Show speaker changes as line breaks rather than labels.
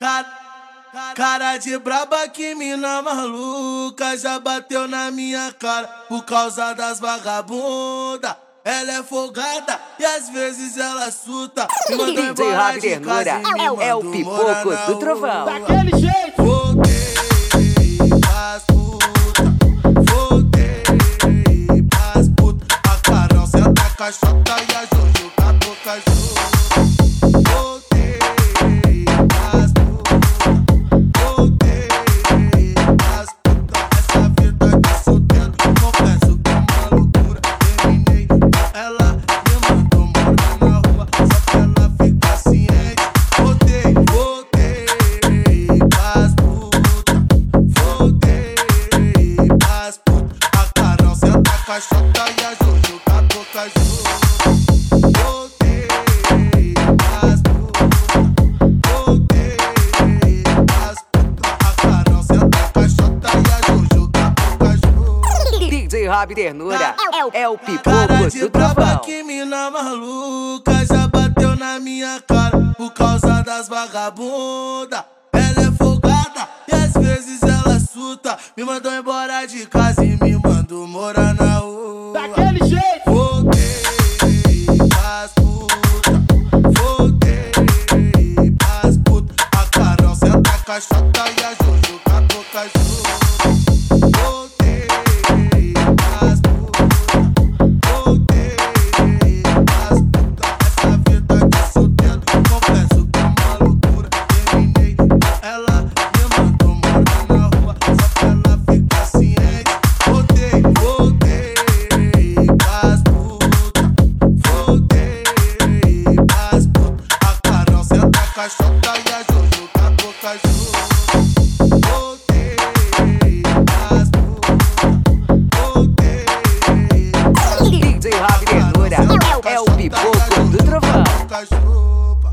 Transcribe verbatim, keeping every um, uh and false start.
Cara, cara de braba, que mina maluca, já bateu na minha cara por causa das vagabunda. Ela é folgada e às vezes ela suta. Me mandou
D J
embora
Rabi
de casa
Ternura
e me
é o, é o
mandou morar
pipoco
na
do
rua.
trovão.
Daquele jeito!
Voltei pras puta, voltei pras puta. A Carol senta a caixota e a Jojo com a boca junto. Voltei pras puta, voltei pras puta. Essa vida de solteiro, confesso que é uma loucura. Terminei, ela me mandou morar na rua, só pra ela ficar ciente. Voltei, voltei pras puta, voltei pras puta. A Carol senta a caixota e a Jojo com a boca junto. Voltei pras puta, voltei pras puta. A Carol senta a caixota e a Jojo com a boca junto.
D J Rabi Ternura é o, é o pipoco
Cara de
do
braba,
trovão.
que mina maluca, já bateu na minha cara por causa das vagabunda. Ela é folgada e às vezes ela suta. Me mandou embora de casa e me mandou morar na rua.
Daquele jeito!
Voltei pras puta, voltei pras puta. A Carol senta a caixota e a Jojo com a boca junto. Voltei pras puta, voltei pras puta. Essa vida de solteiro, confesso que é uma loucura. Terminei, ela me mandou morar na rua, só pra ela ficar ciente. Voltei, voltei pras puta, voltei pras puta. A Carol senta a caixota e a Jojo com a boca junto. Voltei pras puta, voltei pras puta.
D J Rabi Ternura é o, é o pipoco do trovão.
Boca junto.